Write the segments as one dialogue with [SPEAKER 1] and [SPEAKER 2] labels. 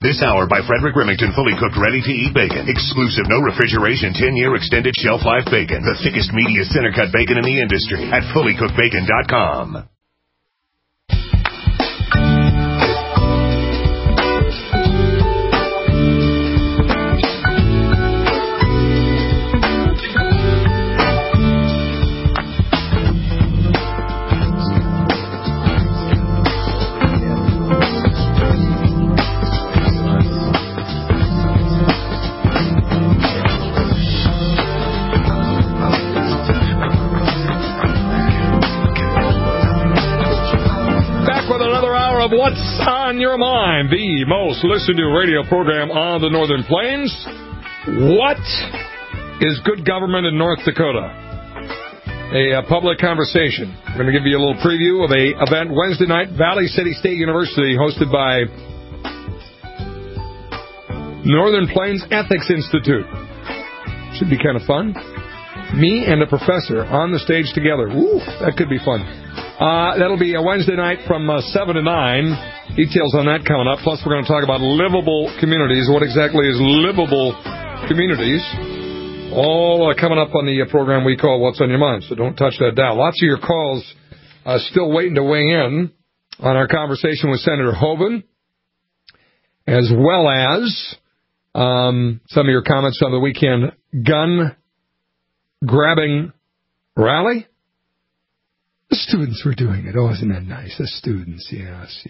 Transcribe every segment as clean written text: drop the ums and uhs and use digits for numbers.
[SPEAKER 1] This hour by Frederick Remington, fully cooked, ready-to-eat bacon. Exclusive, no refrigeration, 10-year extended shelf life bacon. The thickest, meatiest center-cut bacon in the industry at fullycookedbacon.com.
[SPEAKER 2] What's on Your Mind, the most listened to radio program on the Northern Plains. What is good government in North Dakota? A public conversation. We're going to give you a little preview of an event Wednesday night, Valley City State University, hosted by Northern Plains Ethics Institute. Should be kind of fun. Me and a professor on the stage together. Ooh, that could be fun. That'll be a Wednesday night from 7 to 9. Details on that coming up. Plus, we're going to talk about livable communities. What exactly is livable communities? All coming up on the program we call What's on Your Mind. So don't touch that dial. Lots of your calls still waiting to weigh in on our conversation with Senator Hoeven, as well as some of your comments on the weekend gun-grabbing rally. The students were doing it. Oh, isn't that nice? The students, yes.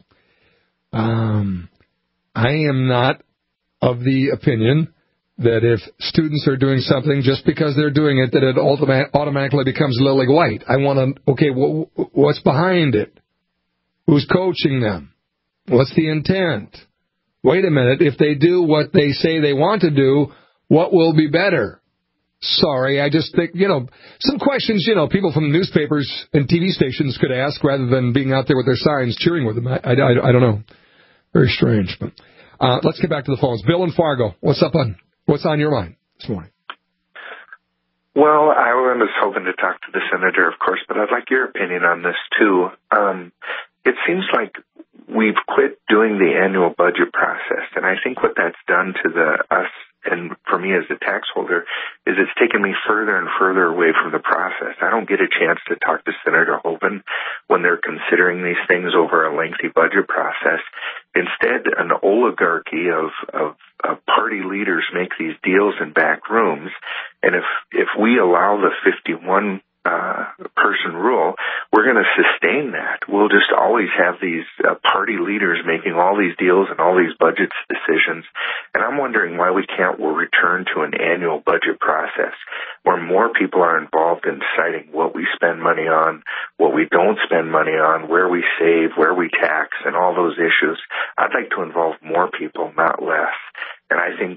[SPEAKER 2] I am not of the opinion that if students are doing something just because they're doing it, that it automatically becomes lily white. I want to, okay, what's behind it? Who's coaching them? What's the intent? Wait a minute. If they do what they say they want to do, what will be better? Sorry, I just think, some questions, people from newspapers and TV stations could ask rather than being out there with their signs cheering with them. I don't know. Very strange. But let's get back to the phones. Bill in Fargo, what's on your mind this morning?
[SPEAKER 3] Well, I was hoping to talk to the senator, of course, but I'd like your opinion on this, too. It seems like we've quit doing the annual budget process, and I think what that's done to us, and for me as a tax holder, is it's taken me further and further away from the process. I don't get a chance to talk to Senator Hoeven when they're considering these things over a lengthy budget process. Instead, an oligarchy of party leaders make these deals in back rooms, and if we allow the 51 person rule, we're going to sustain that. We'll just always have these party leaders making all these deals and all these budget decisions. And I'm wondering why we can't return to an annual budget process where more people are involved in deciding what we spend money on, what we don't spend money on, where we save, where we tax, and all those issues. I'd like to involve more people, not less. And I think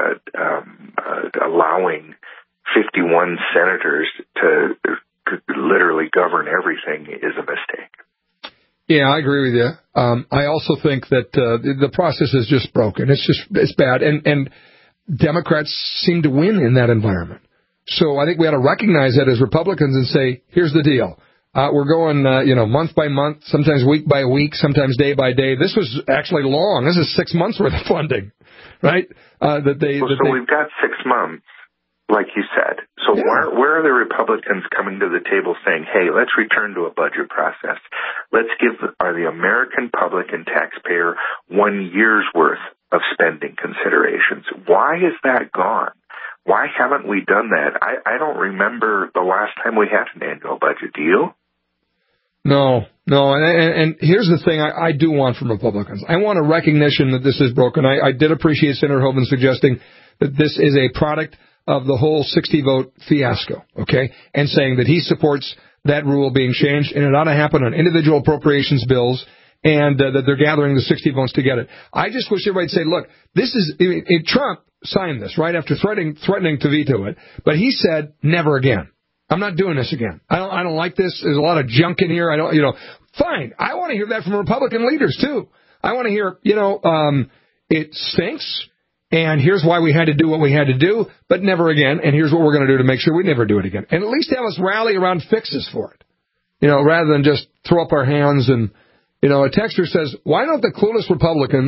[SPEAKER 3] allowing 51 senators to literally govern everything is a mistake.
[SPEAKER 2] Yeah, I agree with you. I also think that the process is just broken. It's bad. And Democrats seem to win in that environment. So I think we ought to recognize that as Republicans and say, here's the deal. We're going, month by month, sometimes week by week, sometimes day by day. This was actually long. This is 6 months worth of funding, right? So
[SPEAKER 3] we've got 6 months. Like you said. So yeah. Where are the Republicans coming to the table saying, hey, let's return to a budget process. Let's give the American public and taxpayer 1 year's worth of spending considerations. Why is that gone? Why haven't we done that? I don't remember the last time we had an annual budget. Do you?
[SPEAKER 2] No. And here's the thing I do want from Republicans. I want a recognition that this is broken. I did appreciate Senator Hoeven suggesting that this is a product of the whole 60-vote fiasco, okay, and saying that he supports that rule being changed, and it ought to happen on individual appropriations bills, and that they're gathering the 60 votes to get it. I just wish everybody would say, look, this is Trump signed this right after threatening to veto it, but he said never again. I'm not doing this again. I don't like this. There's a lot of junk in here. Fine. I want to hear that from Republican leaders too. I want to hear, it stinks. And here's why we had to do what we had to do, but never again. And here's what we're going to do to make sure we never do it again. And at least have us rally around fixes for it, rather than just throw up our hands. And, a texter says, why don't the clueless Republicans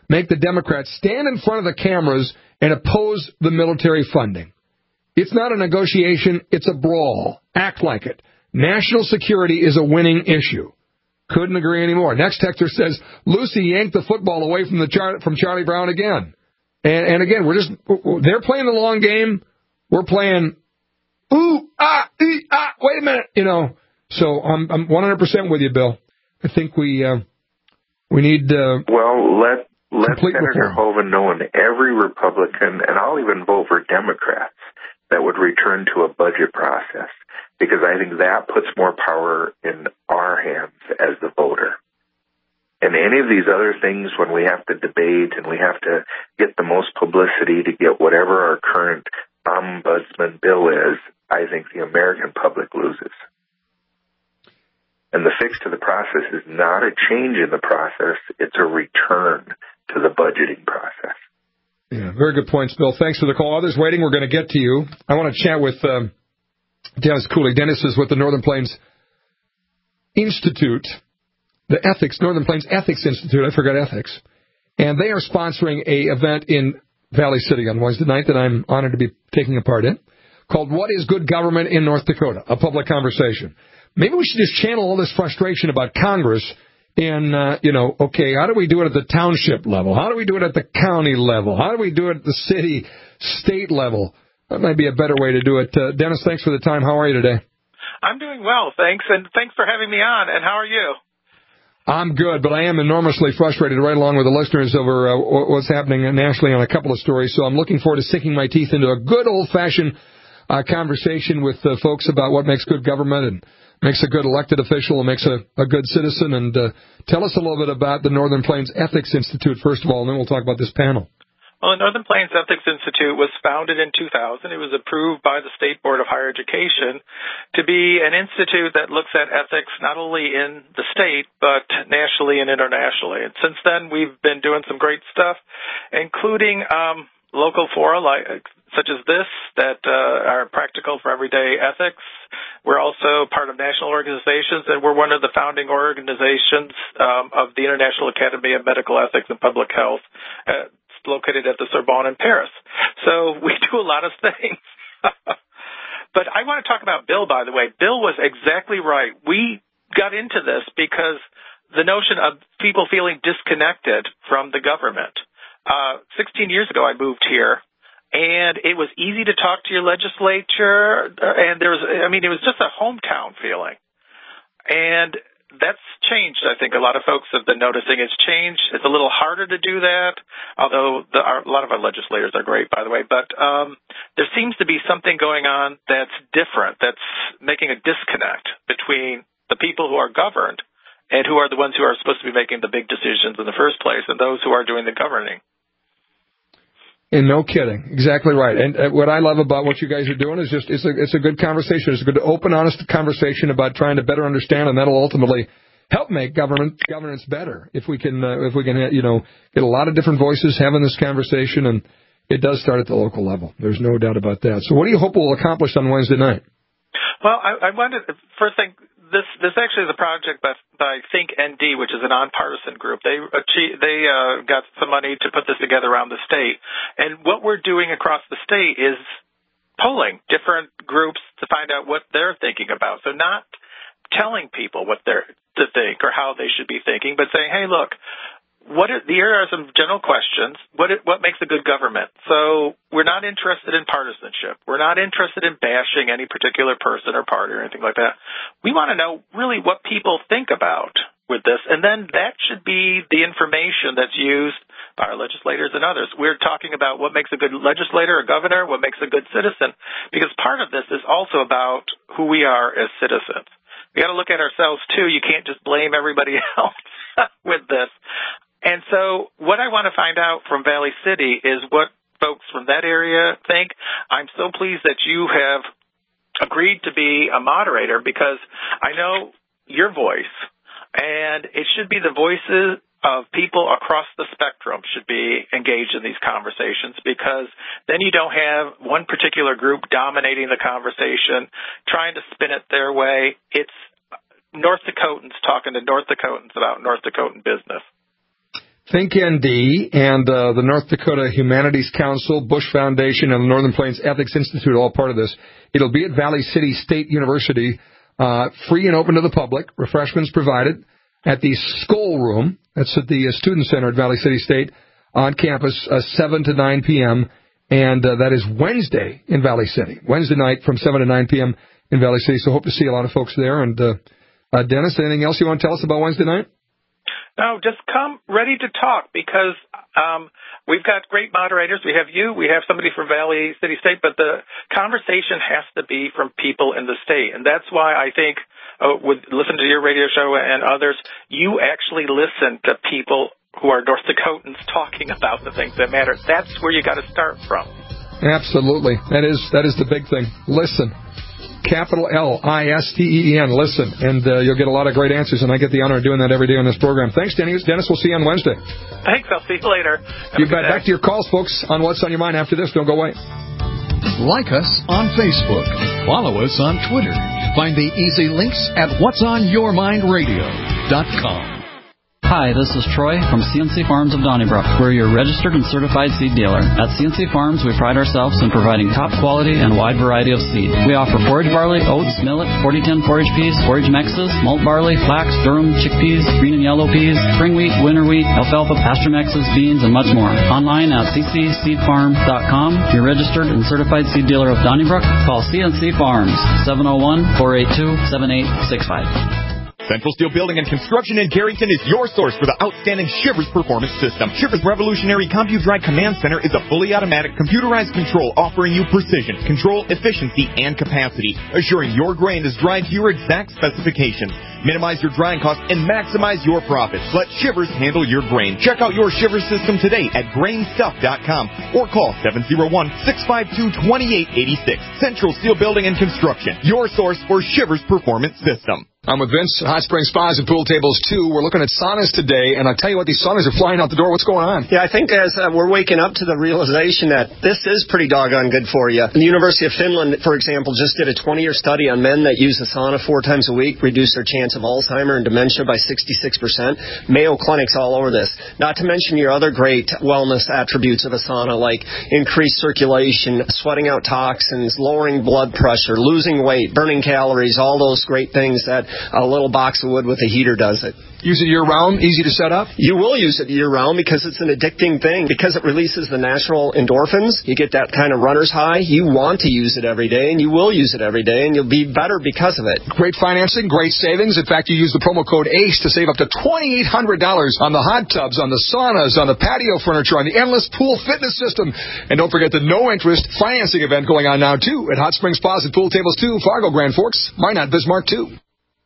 [SPEAKER 2] make the Democrats stand in front of the cameras and oppose the military funding. It's not a negotiation, it's a brawl. Act like it. National security is a winning issue. Couldn't agree anymore. Next texter says, Lucy yanked the football away from Charlie Brown again. And again, they're playing the long game. We're playing, wait a minute, So I'm 100% with you, Bill. I think we need,
[SPEAKER 3] let Senator
[SPEAKER 2] reform.
[SPEAKER 3] Hoeven know, and every Republican, and I'll even vote for Democrats, that would return to a budget process, because I think that puts more power in our hands as the voter. And any of these other things, when we have to debate and we have to get the most publicity to get whatever our current ombudsman bill is, I think the American public loses. And the fix to the process is not a change in the process, it's a return to the budgeting process.
[SPEAKER 2] Yeah, very good points, Bill. Thanks for the call. Others waiting, we're going to get to you. I want to chat with Dennis Cooley. Dennis is with the Northern Plains Institute, the Northern Plains Ethics Institute. I forgot ethics. And they are sponsoring a event in Valley City on Wednesday night that I'm honored to be taking a part in, called What is Good Government in North Dakota? A public conversation. Maybe we should just channel all this frustration about Congress in, okay, how do we do it at the township level? How do we do it at the county level? How do we do it at the city, state level? That might be a better way to do it. Dennis, thanks for the time. How are you today?
[SPEAKER 4] I'm doing well, thanks, and thanks for having me on. And how are you?
[SPEAKER 2] I'm good, but I am enormously frustrated right along with the listeners over what's happening nationally on a couple of stories. So I'm looking forward to sinking my teeth into a good old-fashioned conversation with folks about what makes good government and makes a good elected official and makes a good citizen. And tell us a little bit about the Northern Plains Ethics Institute, first of all, and then we'll talk about this panel.
[SPEAKER 4] Well, the Northern Plains Ethics Institute was founded in 2000. It was approved by the State Board of Higher Education to be an institute that looks at ethics not only in the state, but nationally and internationally. And since then, we've been doing some great stuff, including local fora such as this that are practical for everyday ethics. We're also part of national organizations, and we're one of the founding organizations of the International Academy of Medical Ethics and Public Health, located at the Sorbonne in Paris. So we do a lot of things. But I want to talk about Bill, by the way. Bill was exactly right. We got into this because the notion of people feeling disconnected from the government. 16 years ago, I moved here, and it was easy to talk to your legislature, and it was just a hometown feeling. And that's changed. I think a lot of folks have been noticing it's changed. It's a little harder to do that, although a lot of our legislators are great, by the way. But there seems to be something going on that's different, that's making a disconnect between the people who are governed and who are the ones who are supposed to be making the big decisions in the first place and those who are doing the governing.
[SPEAKER 2] And no kidding. Exactly right. And what I love about what you guys are doing is just it's a good conversation. It's a good, open, honest conversation about trying to better understand, and that'll ultimately help make governance better if we can get a lot of different voices having this conversation, and it does start at the local level. There's no doubt about that. So what do you hope we'll accomplish on Wednesday night?
[SPEAKER 4] Well, I wanted first thing. This actually is a project by Think ND, which is a nonpartisan group. They got some money to put this together around the state, and what we're doing across the state is polling different groups to find out what they're thinking about. So not telling people what they're to think or how they should be thinking, but saying, hey, look, here are some general questions. What makes a good government? So we're not interested in partisanship. We're not interested in bashing any particular person or party or anything like that. We want to know really what people think about with this, and then that should be the information that's used by our legislators and others. We're talking about what makes a good legislator or governor, what makes a good citizen, because part of this is also about who we are as citizens. We got to look at ourselves, too. You can't just blame everybody else with this. And so what I want to find out from Valley City is what folks from that area think. I'm so pleased that you have agreed to be a moderator because I know your voice, and it should be the voices of people across the spectrum should be engaged in these conversations, because then you don't have one particular group dominating the conversation, trying to spin it their way. It's North Dakotans talking to North Dakotans about North Dakotan business.
[SPEAKER 2] ThinkND and the North Dakota Humanities Council, Bush Foundation, and the Northern Plains Ethics Institute are all part of this. It'll be at Valley City State University, free and open to the public, refreshments provided, at the Skoll Room. That's at the Student Center at Valley City State on campus, 7 to 9 p.m., and that is Wednesday in Valley City. Wednesday night from 7 to 9 p.m. in Valley City, so hope to see a lot of folks there. And Dennis, anything else you want to tell us about Wednesday night?
[SPEAKER 4] No, just come ready to talk because we've got great moderators. We have you. We have somebody from Valley City State, but the conversation has to be from people in the state. And that's why I think listen to your radio show and others, you actually listen to people who are North Dakotans talking about the things that matter. That's where you got to start from. Absolutely. That is the big thing. Listen. Capital L-I-S-T-E-N. Listen, and you'll get a lot of great answers, and I get the honor of doing that every day on this program. Thanks, Dennis. We'll see you on Wednesday. Thanks. I'll see you later. You bet. Back to your calls, folks, on What's on Your Mind after this. Don't go away.
[SPEAKER 5] Like us on Facebook. Follow us on Twitter. Find the easy links at whatsonyourmindradio.com.
[SPEAKER 6] Hi, this is Troy from CNC Farms of Donnybrook. We're your registered and certified seed dealer. At CNC Farms, we pride ourselves in providing top quality and wide variety of seed. We offer forage barley, oats, millet, 4010 forage peas, forage mixes, malt barley, flax, durum, chickpeas, green and yellow peas, spring wheat, winter wheat, alfalfa, pasture mixes, beans, and much more. Online at ccseedfarm.com. Your registered and certified seed dealer of Donnybrook. Call CNC Farms, 701-482-7865.
[SPEAKER 7] Central Steel Building and Construction in Carrington is your source for the outstanding Shivers Performance System. Shivers Revolutionary CompuDrive Command Center is a fully automatic computerized control offering you precision, control, efficiency, and capacity, assuring your grain is dried to your exact specifications. Minimize your drying costs and maximize your profits. Let Shivers handle your grain. Check out your Shivers system today at grainstuff.com or call 701-652-2886. Central Steel Building and Construction, your source for Shivers Performance System.
[SPEAKER 2] I'm with Vince at Hot Spring Spas and Pool Tables 2. We're looking at saunas today, and I tell you what, these saunas are flying out the door. What's going on?
[SPEAKER 8] Yeah, I think as we're waking up to the realization that this is pretty doggone good for you. The University of Finland, for example, just did a 20-year study on men that use the sauna 4 times a week, reduce their chance of Alzheimer and dementia by 66%. Mayo Clinic's all over this. Not to mention your other great wellness attributes of a sauna, like increased circulation, sweating out toxins, lowering blood pressure, losing weight, burning calories, all those great things that a little box of wood with a heater does it.
[SPEAKER 2] Use it year-round? Easy to set up?
[SPEAKER 8] You will use it year-round because it's an addicting thing. Because it releases the natural endorphins, you get that kind of runner's high. You want to use it every day, and you will use it every day, and you'll be better because of it.
[SPEAKER 2] Great financing, great savings. In fact, you use the promo code ACE to save up to $2,800 on the hot tubs, on the saunas, on the patio furniture, on the endless pool fitness system. And don't forget the no-interest financing event going on now, too, at Hot Spring Spas and Pool Tables 2, Fargo, Grand Forks, Minot, Bismarck, too.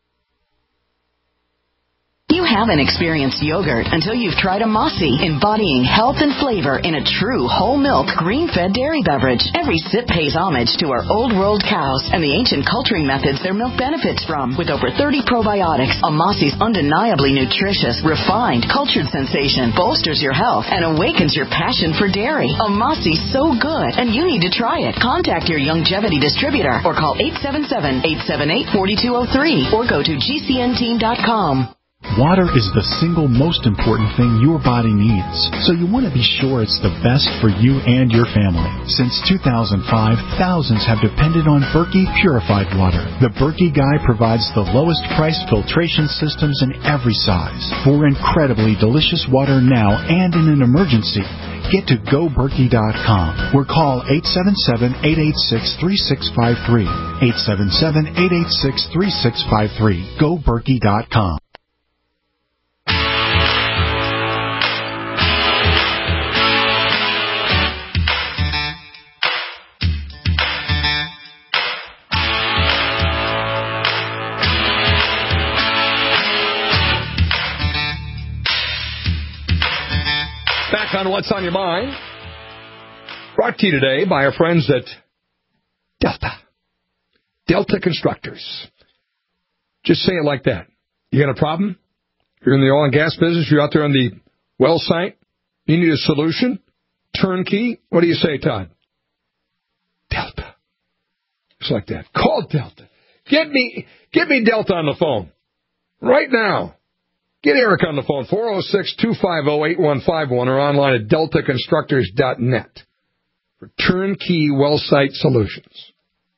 [SPEAKER 9] You haven't experienced yogurt until you've tried a Mossy, embodying health and flavor in a true whole milk, green-fed dairy beverage. Every sip pays homage to our old world cows and the ancient culturing methods their milk benefits from. With over 30 probiotics, a Mossy's undeniably nutritious, refined, cultured sensation bolsters your health and awakens your passion for dairy. A Mossy's so good, and you need to try it. Contact your Longevity distributor or call 877-878-4203 or go to gcnteam.com.
[SPEAKER 10] Water is the single most important thing your body needs, so you want to be sure it's the best for you and your family. Since 2005, thousands have depended on Berkey purified water. The Berkey Guy provides the lowest priced filtration systems in every size for incredibly delicious water now and in an emergency. Get to GoBerkey.com or call 877-886-3653. 877-886-3653. GoBerkey.com.
[SPEAKER 2] Back on What's on Your Mind, brought to you today by our friends at Delta Constructors. Just say it like that. You got a problem? You're in the oil and gas business, you're out there on the well site, you need a solution, turnkey. What do you say, Todd? Delta. Just like that. Call Delta. Get me Delta on the phone right now. Get Eric on the phone, 406-250-8151, or online at deltaconstructors.net for turnkey well site solutions.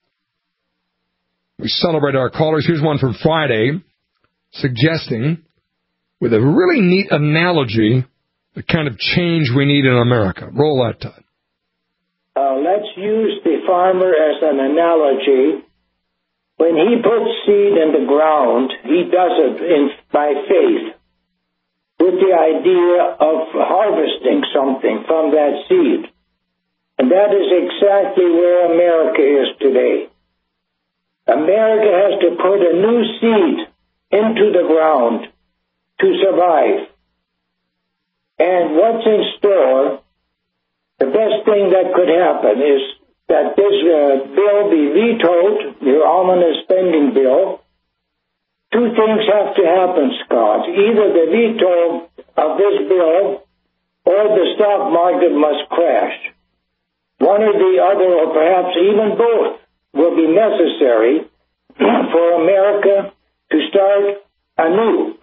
[SPEAKER 2] We celebrate our callers. Here's one from Friday suggesting, with a really neat analogy, the kind of change we need in America. Roll that, Todd.
[SPEAKER 11] Let's use the farmer as an analogy. When he puts seed in the ground, he does it by faith, with the idea of harvesting something from that seed. And that is exactly where America is today. America has to put a new seed into the ground to survive. And what's in store, the best thing that could happen is that this bill be vetoed, the ominous spending bill. Two things have to happen, Scott. Either the veto of this bill or the stock market must crash. One or the other, or perhaps even both, will be necessary for America to start anew.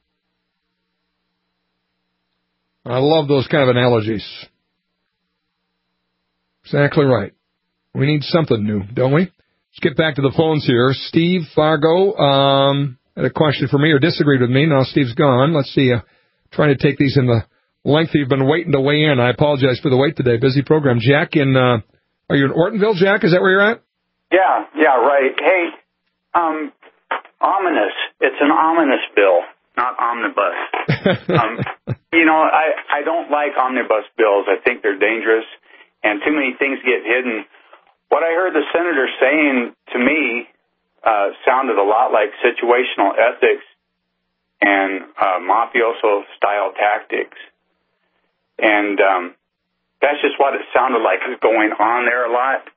[SPEAKER 2] I love those kind of analogies. Exactly right. We need something new, don't we? Let's get back to the phones here. Steve Fargo had a question for me or disagreed with me. Now Steve's gone. Let's see. Trying to take these in the length you've been waiting to weigh in. I apologize for the wait today. Busy program. Jack are you in Ortonville, Jack? Is that where you're at?
[SPEAKER 12] Yeah, right. Hey, ominous. It's an ominous bill, not omnibus. I don't like omnibus bills. I think they're dangerous, and too many things get hidden. What I heard the senator saying to me sounded a lot like situational ethics and mafioso-style tactics. And that's just what it sounded like is going on there a lot.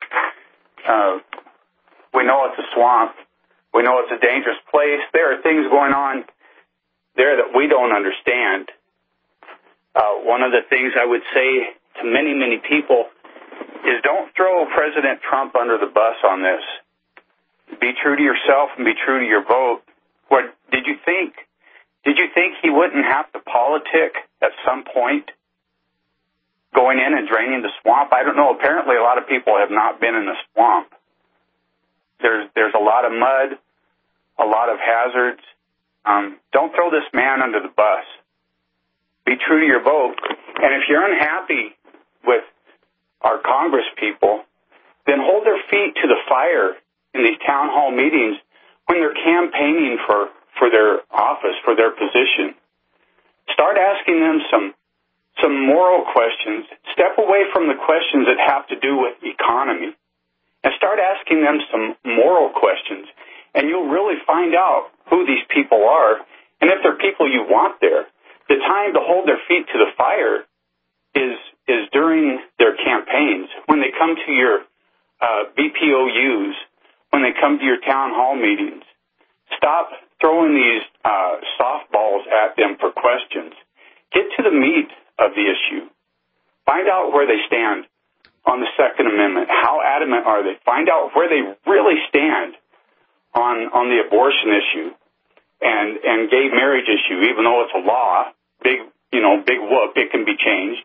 [SPEAKER 12] We know it's a swamp. We know it's a dangerous place. There are things going on there that we don't understand. One of the things I would say to many, many people is don't throw President Trump under the bus on this. Be true to yourself and be true to your vote. What did you think? Did you think he wouldn't have to politic at some point going in and draining the swamp? I don't know. Apparently a lot of people have not been in the swamp. There's a lot of mud, a lot of hazards. Don't throw this man under the bus. Be true to your vote. And if you're unhappy with our Congress people, then hold their feet to the fire in these town hall meetings when they're campaigning for their office, for their position. Start asking them some moral questions. Step away from the questions that have to do with economy and start asking them some moral questions. And you'll really find out who these people are and if they're people you want there. The time to hold their feet to the fire is during their campaigns, when they come to your BPOUs, when they come to your town hall meetings. Stop throwing these softballs at them for questions. Get to the meat of the issue. Find out where they stand on the Second Amendment. How adamant are they? Find out where they really stand on the abortion issue and gay marriage issue, even though it's a law, big whoop, it can be changed.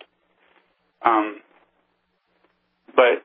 [SPEAKER 12] But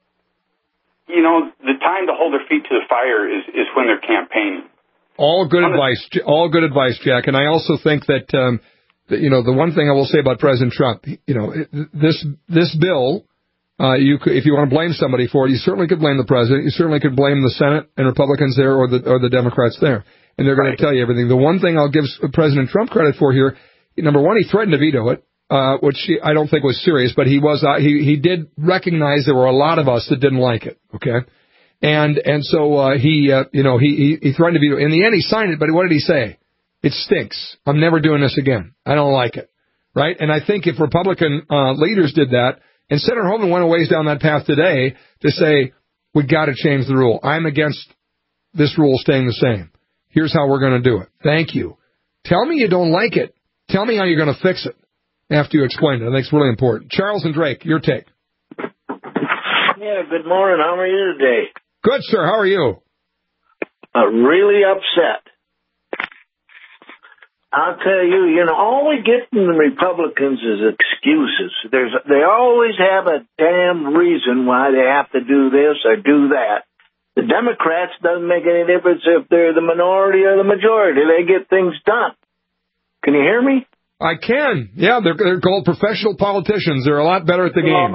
[SPEAKER 12] the time to hold their feet to the fire is when they're campaigning.
[SPEAKER 2] All good advice, Jack. And I also think that, the one thing I will say about President Trump, this bill, if you want to blame somebody for it, you certainly could blame the president. You certainly could blame the Senate and Republicans there or the Democrats there. And they're going to tell you everything. The one thing I'll give President Trump credit for here, number one, he threatened to veto it, which I don't think was serious, but he did recognize there were a lot of us that didn't like it. Okay. And so he threatened to veto it. In the end, he signed it, but what did he say? It stinks. I'm never doing this again. I don't like it. Right? And I think if Republican leaders did that, and Senator Homan went a ways down that path today to say, we got to change the rule. I'm against this rule staying the same. Here's how we're going to do it. Thank you. Tell me you don't like it. Tell me how you're going to fix it after you explain it. I think it's really important. Charles and Drake, your take.
[SPEAKER 11] Yeah, good morning. How are you today?
[SPEAKER 2] Good, sir. How are you?
[SPEAKER 11] Really upset. I'll tell you, all we get from the Republicans is excuses. They always have a damn reason why they have to do this or do that. The Democrats doesn't make any difference if they're the minority or the majority. They get things done. Can you hear me?
[SPEAKER 2] I can. Yeah, they're called professional politicians. They're a lot better at the game.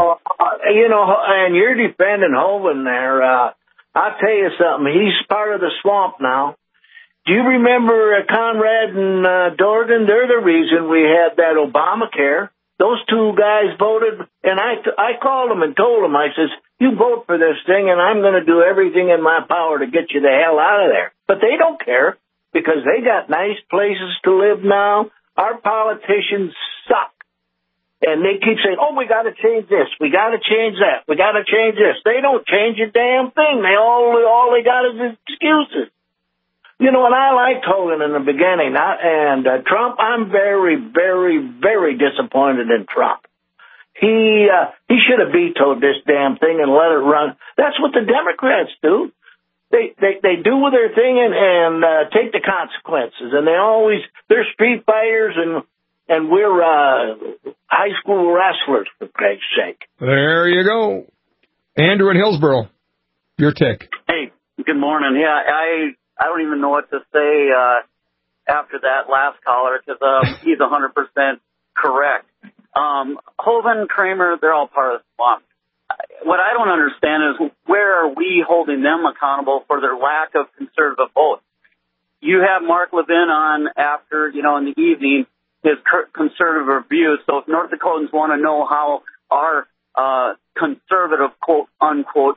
[SPEAKER 11] And you're defending Hoeven there. I'll tell you something. He's part of the swamp now. Do you remember Conrad and Dorgan? They're the reason we had that Obamacare. Those two guys voted, and I called them and told them, I says, you vote for this thing, and I'm going to do everything in my power to get you the hell out of there. But they don't care because they got nice places to live now. Our politicians suck. And they keep saying, we got to change this. We got to change that. We got to change this. They don't change a damn thing. All they got is excuses. And I liked Hogan in the beginning. And Trump, I'm very, very, very disappointed in Trump. He should have vetoed this damn thing and let it run. That's what the Democrats do. They do with their thing and take the consequences. And they're street fighters and we're high school wrestlers, for Christ's sake.
[SPEAKER 2] There you go. Andrew in Hillsboro, your take.
[SPEAKER 13] Hey, good morning. Yeah, I don't even know what to say after that last caller because he's 100% correct. Hoeven, Kramer, they're all part of the swamp. What I don't understand is where are we holding them accountable for their lack of conservative votes? You have Mark Levin on after, in the evening, his conservative views. So if North Dakotans want to know how our conservative, quote, unquote,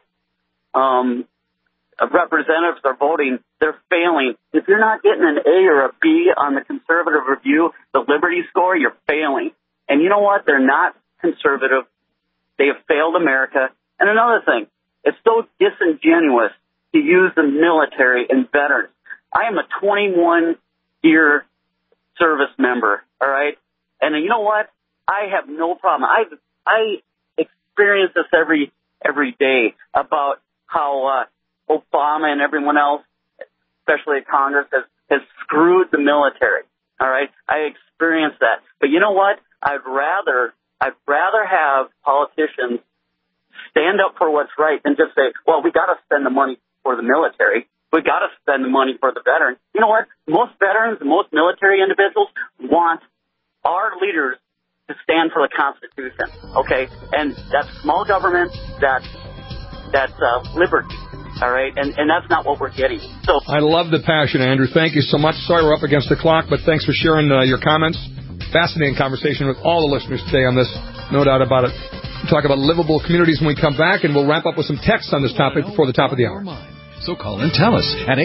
[SPEAKER 13] representatives are voting, they're failing. If you're not getting an A or a B on the conservative review, the Liberty score, you're failing. And you know what? They're not conservative. They have failed America. And another thing, it's so disingenuous to use the military and veterans. I am a 21-year service member, all right? And you know what? I have no problem. I experience this every day about how Obama and everyone else, especially Congress, has screwed the military, all right? I experienced that. But you know what? I'd rather have politicians stand up for what's right than just say, well, we got to spend the money for the military. We got to spend the money for the veterans. You know what? Most veterans and most military individuals want our leaders to stand for the Constitution, okay? And that's small government, that's liberty, all right? And that's not what we're getting. So
[SPEAKER 2] I love the passion, Andrew. Thank you so much. Sorry we're up against the clock, but thanks for sharing your comments. Fascinating conversation with all the listeners today on this, no doubt about it. We'll talk about livable communities when we come back, and we'll wrap up with some texts on this topic before the top of the hour.
[SPEAKER 5] So call and tell us at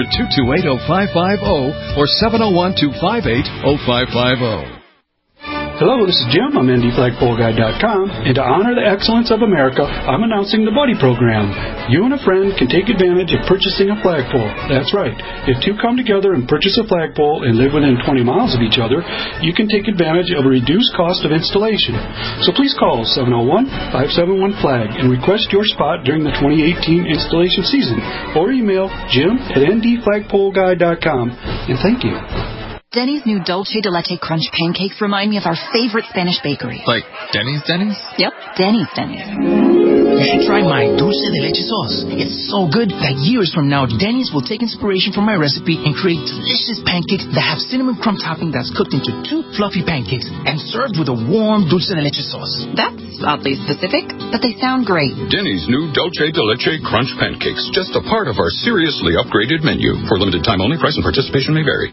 [SPEAKER 5] 800-228-0550 or 701-258-0550.
[SPEAKER 14] Hello, this is Jim. I'm NDFlagpoleGuy.com, and to honor the excellence of America, I'm announcing the Buddy Program. You and a friend can take advantage of purchasing a flagpole. That's right. If two come together and purchase a flagpole and live within 20 miles of each other, you can take advantage of a reduced cost of installation. So please call 701-571-FLAG and request your spot during the 2018 installation season, or email jim@ndflagpoleguy.com, and thank you.
[SPEAKER 15] Denny's new Dulce de Leche Crunch pancakes remind me of our favorite Spanish bakery.
[SPEAKER 16] Like Denny's?
[SPEAKER 15] Yep, Denny's.
[SPEAKER 16] You should try my Dulce de Leche sauce. It's so good that years from now, Denny's will take inspiration from my recipe and create delicious pancakes that have cinnamon crumb topping that's cooked into 2 fluffy pancakes and served with a warm Dulce de Leche sauce.
[SPEAKER 15] That's oddly specific, but they sound great.
[SPEAKER 17] Denny's new Dulce de Leche Crunch pancakes, just a part of our seriously upgraded menu. For limited time only, price and participation may vary.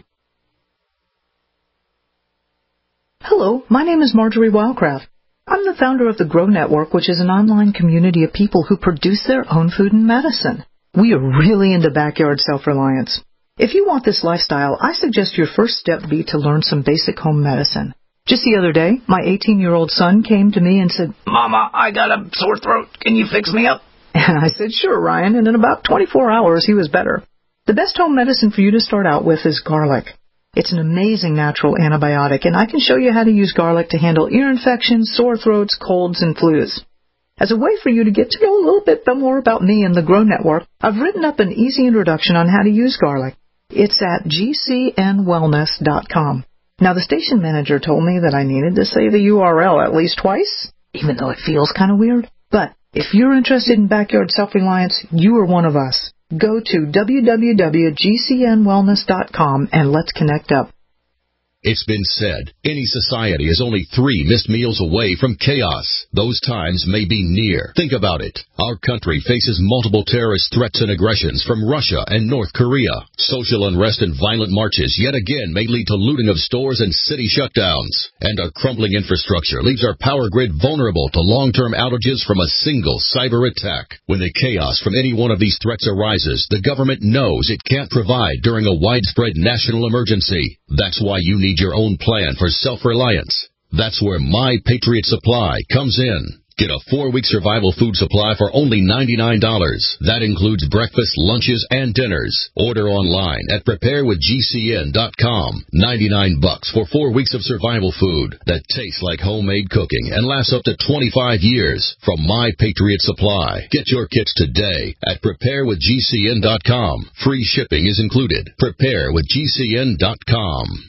[SPEAKER 18] Hello, my name is Marjorie Wildcraft. I'm the founder of the Grow Network, which is an online community of people who produce their own food and medicine. We are really into backyard self-reliance. If you want this lifestyle, I suggest your first step be to learn some basic home medicine. Just the other day, my 18-year-old son came to me and said, "Mama, I got a sore throat. Can you fix me up?" And I said, "Sure, Ryan," and in about 24 hours, he was better. The best home medicine for you to start out with is garlic. It's an amazing natural antibiotic, and I can show you how to use garlic to handle ear infections, sore throats, colds, and flus. As a way for you to get to know a little bit more about me and the Grow Network, I've written up an easy introduction on how to use garlic. It's at gcnwellness.com. Now, the station manager told me that I needed to say the URL at least twice, even though it feels kind of weird. But if you're interested in backyard self-reliance, you are one of us. Go to www.gcnwellness.com and let's connect up.
[SPEAKER 19] It's been said, any society is only 3 missed meals away from chaos. Those times may be near. Think about it. Our country faces multiple terrorist threats and aggressions from Russia and North Korea. Social unrest and violent marches yet again may lead to looting of stores and city shutdowns. And our crumbling infrastructure leaves our power grid vulnerable to long-term outages from a single cyber attack. When the chaos from any one of these threats arises, the government knows it can't provide during a widespread national emergency. That's why you need your own plan for self-reliance. That's where My Patriot Supply comes in. Get a 4-week survival food supply for only $99. That includes breakfast, lunches, and dinners. Order online at preparewithgcn.com. $99 for 4 weeks of survival food that tastes like homemade cooking and lasts up to 25 years from My Patriot Supply. Get your kits today at preparewithgcn.com. Free shipping is included. Preparewithgcn.com.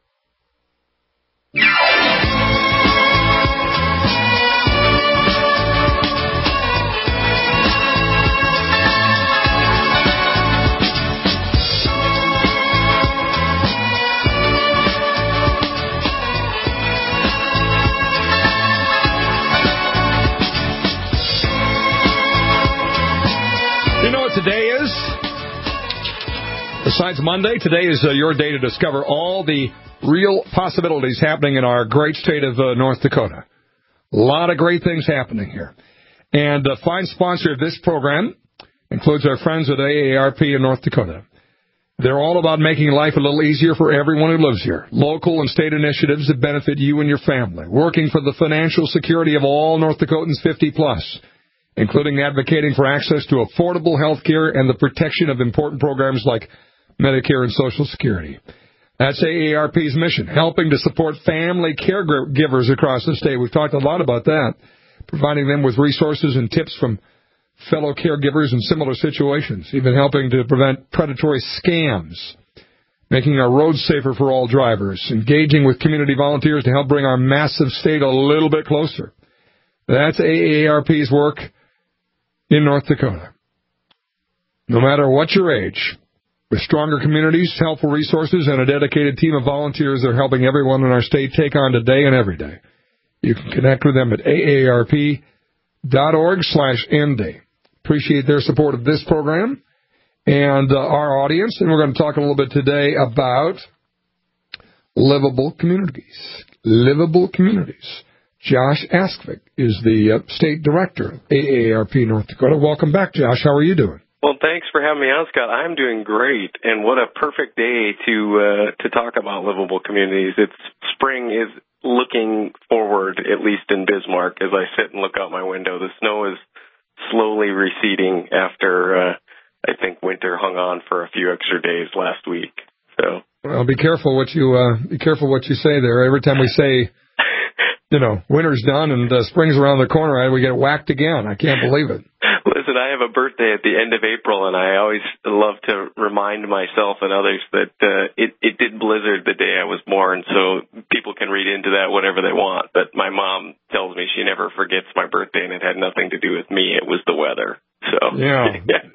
[SPEAKER 2] You know what today is? Besides Monday, today is your day to discover all the real possibilities happening in our great state of North Dakota. A lot of great things happening here. And a fine sponsor of this program includes our friends at AARP in North Dakota. They're all about making life a little easier for everyone who lives here. Local and state initiatives that benefit you and your family. Working for the financial security of all North Dakotans 50+, including advocating for access to affordable health care and the protection of important programs like Medicare and Social Security. That's AARP's mission, helping to support family caregivers across the state. We've talked a lot about that, providing them with resources and tips from fellow caregivers in similar situations, even helping to prevent predatory scams, making our roads safer for all drivers, engaging with community volunteers to help bring our massive state a little bit closer. That's AARP's work in North Dakota. No matter what your age, with stronger communities, helpful resources, and a dedicated team of volunteers, they're helping everyone in our state take on today and every day. You can connect with them at aarp.org/ND. Appreciate their support of this program and our audience. And we're going to talk a little bit today about livable communities. Livable communities. Josh Askvik is the state director of AARP North Dakota. Welcome back, Josh. How are you doing?
[SPEAKER 20] Well, thanks for having me on, Scott. I'm doing great, and what a perfect day to talk about livable communities. Spring is looking forward, at least in Bismarck, as I sit and look out my window. The snow is slowly receding after I think winter hung on for a few extra days last week. So,
[SPEAKER 2] well, be careful what you say there. Every time we say, winter's done and spring's around the corner, we get whacked again. I can't believe it.
[SPEAKER 20] Listen, I have a birthday at the end of April, and I always love to remind myself and others that it did blizzard the day I was born, so people can read into that whatever they want. But my mom tells me she never forgets my birthday, and it had nothing to do with me. It was the weather. So
[SPEAKER 2] yeah.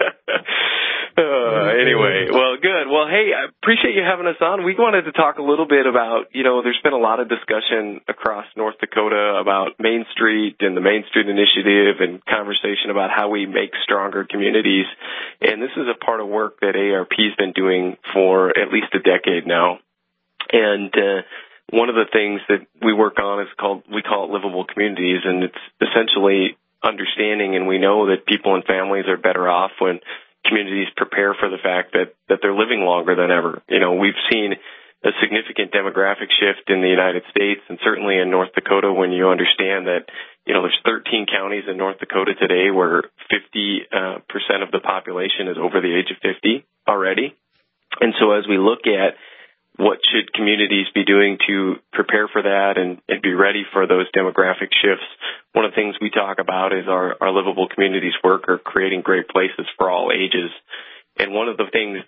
[SPEAKER 20] Anyway, well, good. Well, hey, I appreciate you having us on. We wanted to talk a little bit about, there's been a lot of discussion across North Dakota about Main Street and the Main Street Initiative and conversation about how we make stronger communities. And this is a part of work that AARP's been doing for at least a decade now. And one of the things that we work on we call it livable communities, and it's essentially understanding, and we know that people and families are better off when communities prepare for the fact that they're living longer than ever. We've seen a significant demographic shift in the United States, and certainly in North Dakota, when you understand that, there's 13 counties in North Dakota today where 50% of the population is over the age of 50 already. And so as we look at what should communities be doing to prepare for that and be ready for those demographic shifts, one of the things we talk about is our livable communities work, or creating great places for all ages. And one of the things that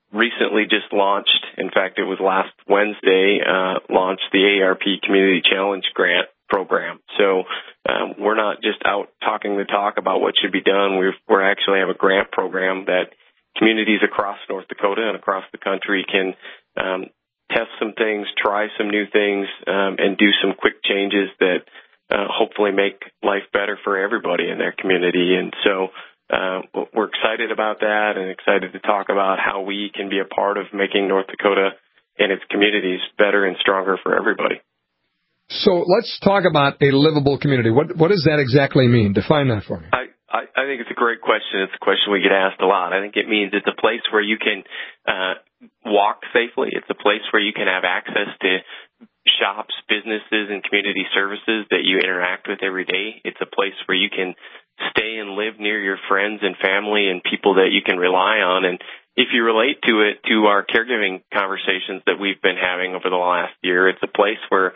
[SPEAKER 20] recently just launched, in fact, it was last Wednesday, launched the ARP Community Challenge Grant program. So we're not just out talking the talk about what should be done. We're actually have a grant program that communities across North Dakota and across the country can test some things, try some new things, and do some quick changes that hopefully make life better for everybody in their community. And so we're excited about that and excited to talk about how we can be a part of making North Dakota and its communities better and stronger for everybody.
[SPEAKER 2] So let's talk about a livable community. What does that exactly mean? Define that for me.
[SPEAKER 20] I think it's a great question. It's a question we get asked a lot. I think it means it's a place where you can walk safely. It's a place where you can have access to shops, businesses, and community services that you interact with every day. It's a place where you can stay and live near your friends and family and people that you can rely on. And if you relate to it, to our caregiving conversations that we've been having over the last year, it's a place where,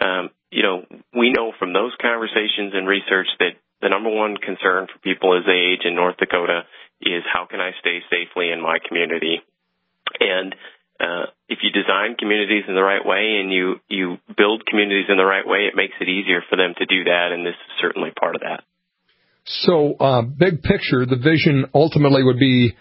[SPEAKER 20] we know from those conversations and research that the number one concern for people as they age in North Dakota is how can I stay safely in my community? And if you design communities in the right way and you build communities in the right way, it makes it easier for them to do that, and this is certainly part of that.
[SPEAKER 2] So, big picture, the vision ultimately would be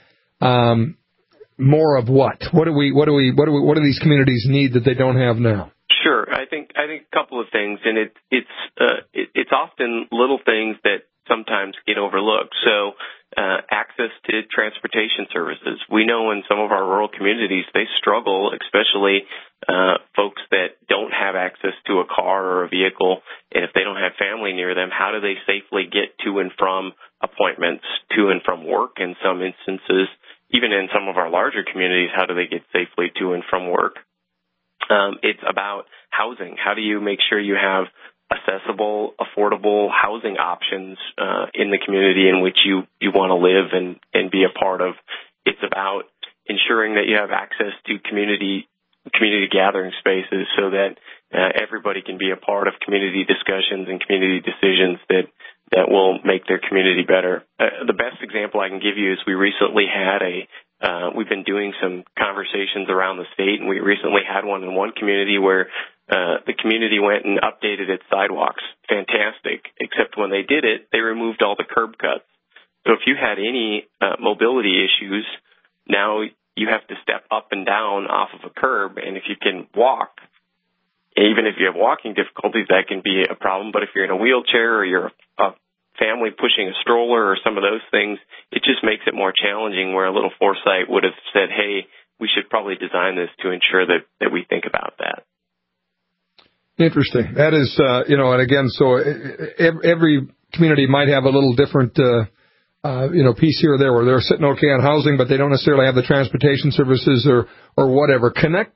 [SPEAKER 2] more of what? What do these communities need that they don't have now?
[SPEAKER 20] Sure, I think a couple of things, and it's often little things that sometimes get overlooked. So, access to transportation services. We know in some of our rural communities they struggle, especially folks that don't have access to a car or a vehicle, and if they don't have family near them, how do they safely get to and from appointments, to and from work in some instances? Even in some of our larger communities, how do they get safely to and from work? It's about housing. How do you make sure you have accessible, affordable housing options in the community in which you want to live and be a part of? It's about ensuring that you have access to community gathering spaces so that everybody can be a part of community discussions and community decisions that will make their community better. The best example I can give you is we recently had we've been doing some conversations around the state, and we recently had one in one community where the community went and updated its sidewalks. Fantastic. Except when they did it, they removed all the curb cuts. So if you had any mobility issues, now you have to step up and down off of a curb, and if you can walk, even if you have walking difficulties, that can be a problem. But if you're in a wheelchair or you're a family pushing a stroller or some of those things, it just makes it more challenging, where a little foresight would have said, hey, we should probably design this to ensure that we think about that.
[SPEAKER 2] Interesting. That is, and again, so every community might have a little different, piece here or there where they're sitting okay on housing, but they don't necessarily have the transportation services or whatever. Connect,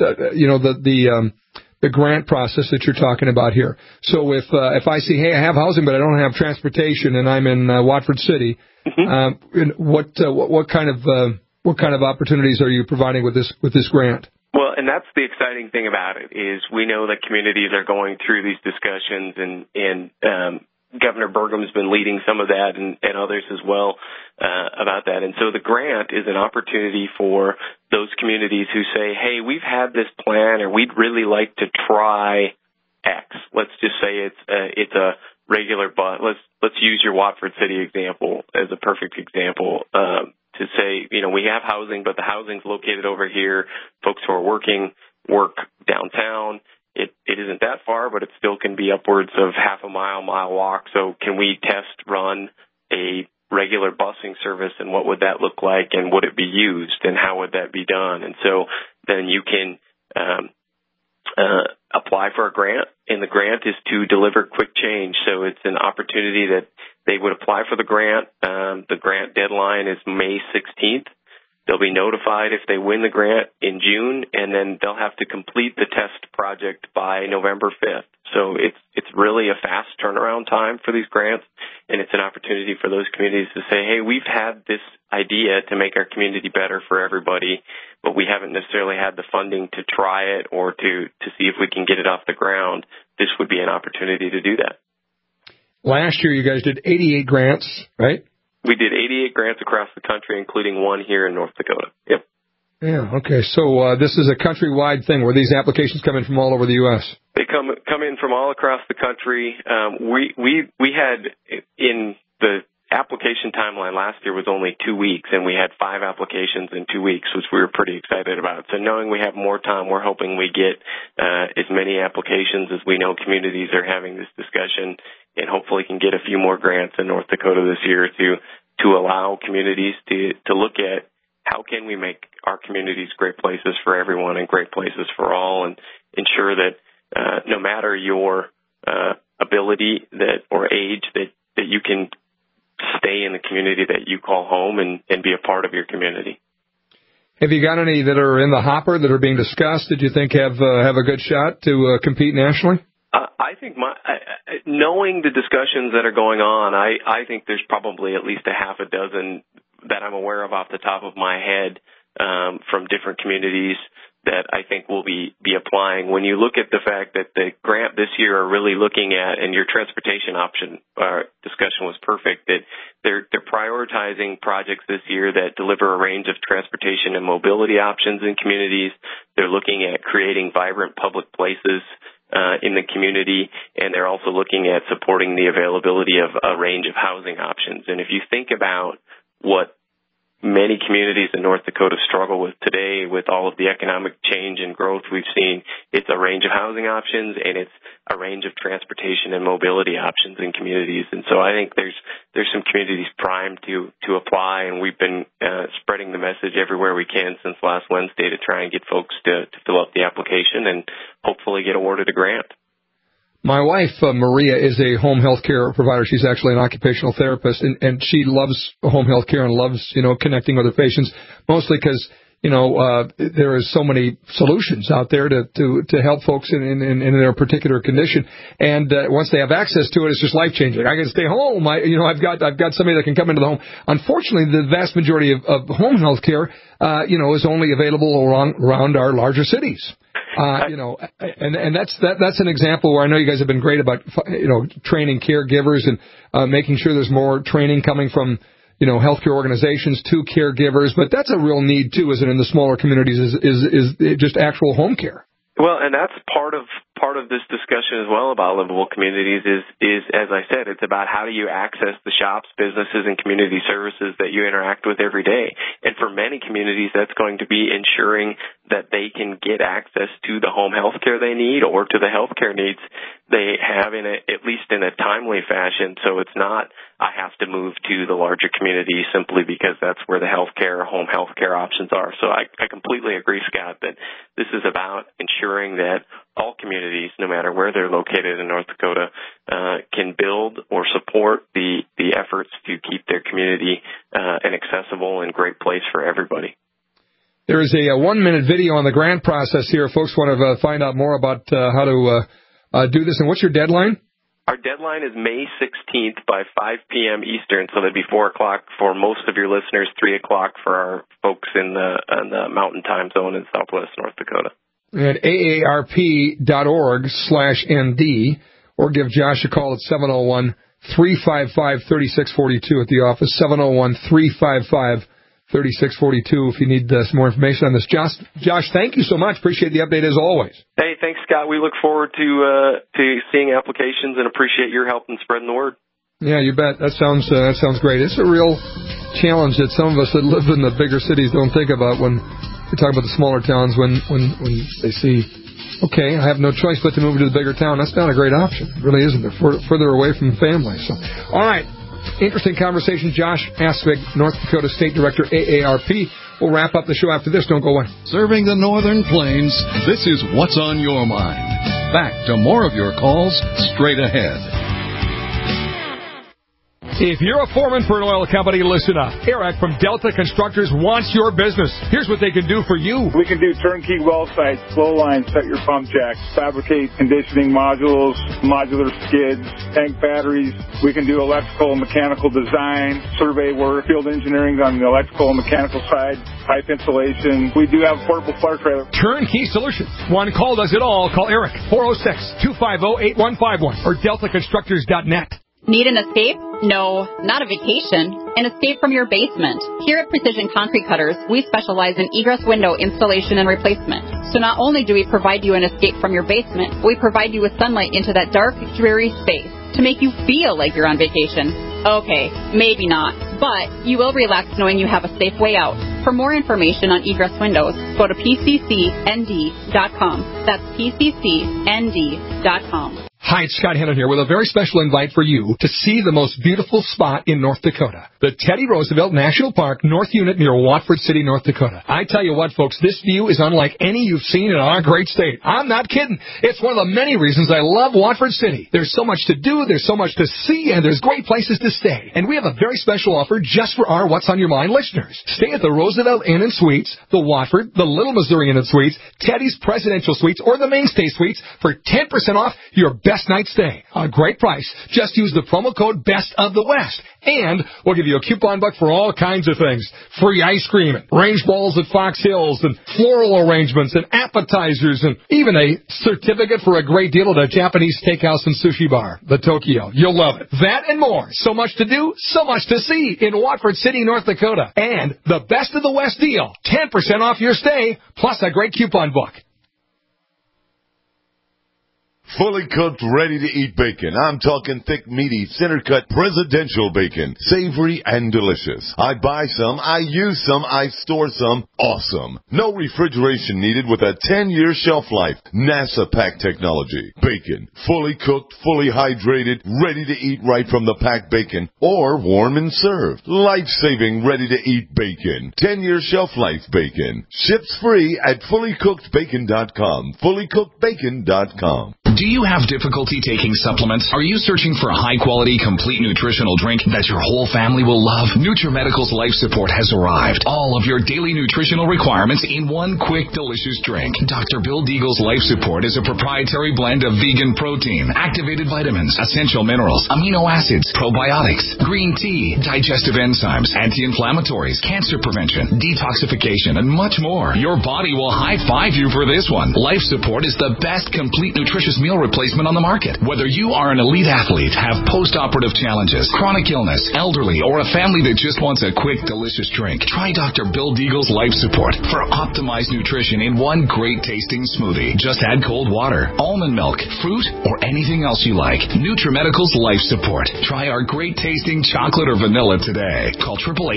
[SPEAKER 2] the grant process that you're talking about here. So if I see, hey, I have housing, but I don't have transportation, and I'm in Watford City, what kind of opportunities are you providing with this grant?
[SPEAKER 20] Well, and that's the exciting thing about it is we know that communities are going through these discussions, and Governor Burgum's been leading some of that, and others as well about that. And so the grant is an opportunity for those communities who say, hey, we've had this plan, or we'd really like to try X. Let's just say it's a regular bus. Let's use your Watford City example as a perfect example to say, we have housing, but the housing's located over here. Folks who are work downtown. It isn't that far, but it still can be upwards of half a mile walk. So can we test run a regular busing service, and what would that look like, and would it be used, and how would that be done? And so then you can apply for a grant, and the grant is to deliver quick change. So it's an opportunity that they would apply for the grant. The grant deadline is May 16th. They'll be notified if they win the grant in June, and then they'll have to complete the test project by November 5th. So it's really a fast turnaround time for these grants, and it's an opportunity for those communities to say, hey, we've had this idea to make our community better for everybody, but we haven't necessarily had the funding to try it or to see if we can get it off the ground. This would be an opportunity to do that.
[SPEAKER 2] Last year you guys did 88 grants, right?
[SPEAKER 20] We did 88 grants across the country, including one here in North Dakota. Yep.
[SPEAKER 2] Yeah, okay. So this is a countrywide thing where these applications come in from all over the U.S.
[SPEAKER 20] They come in from all across the country. We had in the application timeline last year was only 2 weeks, and we had 5 applications in 2 weeks, which we were pretty excited about. So knowing we have more time, we're hoping we get as many applications as we know communities are having this discussion, and hopefully can get a few more grants in North Dakota this year to allow communities to look at how can we make our communities great places for everyone and great places for all, and ensure that no matter your ability or age, that you can stay in the community that you call home and be a part of your community.
[SPEAKER 2] Have you got any that are in the hopper that are being discussed that you think have a good shot to compete nationally?
[SPEAKER 20] I think knowing the discussions that are going on, I think there's probably at least a half a dozen that I'm aware of off the top of my head from different communities that I think will be applying. When you look at the fact that the grant this year are really looking at, and your transportation option discussion was perfect, that they're prioritizing projects this year that deliver a range of transportation and mobility options in communities. They're looking at creating vibrant public places in the community, and they're also looking at supporting the availability of a range of housing options. And if you think about what many communities in North Dakota struggle with today, with all of the economic change and growth we've seen, it's a range of housing options, and it's a range of transportation and mobility options in communities. And so I think there's some communities primed to apply, and we've been spreading the message everywhere we can since last Wednesday to try and get folks to fill out the application and hopefully get awarded a grant.
[SPEAKER 2] My wife, Maria, is a home health care provider. She's actually an occupational therapist, and she loves home health care and loves, connecting with her patients, mostly because, there is so many solutions out there to help folks in their particular condition. And once they have access to it, it's just life-changing. I can stay home. I've got somebody that can come into the home. Unfortunately, the vast majority of home health care, is only available around our larger cities. And that's an example where I know you guys have been great about, training caregivers and making sure there's more training coming from, healthcare organizations to caregivers. But that's a real need too, isn't it, in the smaller communities is just actual home care.
[SPEAKER 20] Well, and that's part of this discussion as well about livable communities is, as I said, it's about how do you access the shops, businesses, and community services that you interact with every day. And for many communities, that's going to be ensuring that they can get access to the home health care they need or to the health care needs they have at least in a timely fashion. So it's not, I have to move to the larger community simply because that's where the home health care options are. So I completely agree, Scott, that this is about ensuring that all communities, no matter where they're located in North Dakota, can build or support the efforts to keep their community an accessible and great place for everybody.
[SPEAKER 2] There is a 1-minute video on the grant process here. If folks want to find out more about how to do this. And what's your deadline?
[SPEAKER 20] Our deadline is May 16th by 5 p.m. Eastern, so that'd be 4 o'clock for most of your listeners, 3 o'clock for our folks in the Mountain Time Zone in Southwest North Dakota.
[SPEAKER 2] At aarp.org/ND, or give Josh a call at 701-355-3642 at the office, 701-355-3642 if you need some more information on this. Josh, thank you so much. Appreciate the update as always.
[SPEAKER 20] Hey, thanks, Scott. We look forward to seeing applications and appreciate your help in spreading the word.
[SPEAKER 2] Yeah, you bet. That sounds great. It's a real challenge that some of us that live in the bigger cities don't think about when we talk about the smaller towns when they see, okay, I have no choice but to move to the bigger town. That's not a great option. It really isn't. They're further away from family. So, all right. Interesting conversation. Josh Aspig, North Dakota State Director, AARP. We'll wrap up the show after this. Don't go away.
[SPEAKER 5] Serving the Northern Plains, this is What's on Your Mind. Back to more of your calls straight ahead.
[SPEAKER 2] If you're a foreman for an oil company, listen up. Eric from Delta Constructors wants your business. Here's what they can do for you.
[SPEAKER 21] We can do turnkey well sites, flow lines, set your pump jacks, fabricate conditioning modules, modular skids, tank batteries. We can do electrical and mechanical design, survey work, field engineering on the electrical and mechanical side, pipe installation. We do have portable flare trailer.
[SPEAKER 2] Turnkey solutions. One call does it all. Call Eric, 406-250-8151 or deltaconstructors.net.
[SPEAKER 22] Need an escape?
[SPEAKER 1] No, not a vacation. An escape from your basement. Here at Precision Concrete Cutters, we specialize in egress window installation and replacement. So not only do we provide you an escape from your basement, we provide you with sunlight into that dark, dreary space to make you feel like you're on vacation. Okay, maybe not, but you will relax knowing you have a safe way out. For more information on egress windows, go to pccnd.com. That's pccnd.com.
[SPEAKER 2] Hi, it's Scott Hennon here with a very special invite for you to see the most beautiful spot in North Dakota, the Teddy Roosevelt National Park North Unit near Watford City, North Dakota. I tell you what, folks, this view is unlike any you've seen in our great state. I'm not kidding. It's one of the many reasons I love Watford City. There's so much to do, there's so much to see, and there's great places to stay. And we have a very special offer just for our What's on Your Mind listeners. Stay at the Roosevelt Inn and Suites, the Watford, the Little Missouri Inn and Suites, Teddy's Presidential Suites, or the Mainstay Suites for 10% off your best night stay. A great price. Just use the promo code Best of the West. And we'll give you a coupon buck for all kinds of things. Free ice cream, and range balls at Fox Hills, and floral arrangements, and appetizers, and even a certificate for a great deal at a Japanese steakhouse and sushi bar, the Tokyo. You'll love it. That and more. So much to do, so much to see in Watford City, North Dakota. And the Best of the West deal. 10% off your stay, plus a great coupon book.
[SPEAKER 22] Fully cooked, ready-to-eat bacon. I'm talking thick, meaty, center-cut, presidential bacon. Savory and delicious. I buy some, I use some, I store some. Awesome. No refrigeration needed with a 10-year shelf life. NASA pack technology. Bacon. Fully cooked, fully hydrated, ready to eat right from the packed bacon. Or warm and served. Life-saving, ready-to-eat bacon. 10-year shelf life bacon. Ships free at fullycookedbacon.com. Fullycookedbacon.com.
[SPEAKER 23] Do you have difficulty taking supplements? Are you searching for a high-quality, complete nutritional drink that your whole family will love? NutriMedical's Life Support has arrived. All of your daily nutritional requirements in one quick, delicious drink. Dr. Bill Deagle's Life Support is a proprietary blend of vegan protein, activated vitamins, essential minerals, amino acids, probiotics, green tea, digestive enzymes, anti-inflammatories, cancer prevention, detoxification, and much more. Your body will high-five you for this one. Life Support is the best complete nutritious meal replacement on the market. Whether you are an elite athlete, have post-operative challenges, chronic illness, elderly, or a family that just wants a quick, delicious drink, try Dr. Bill Deagle's Life Support for optimized nutrition in one great-tasting smoothie. Just add cold water, almond milk, fruit, or anything else you like. NutriMedical's Life Support. Try our great-tasting chocolate or vanilla today. Call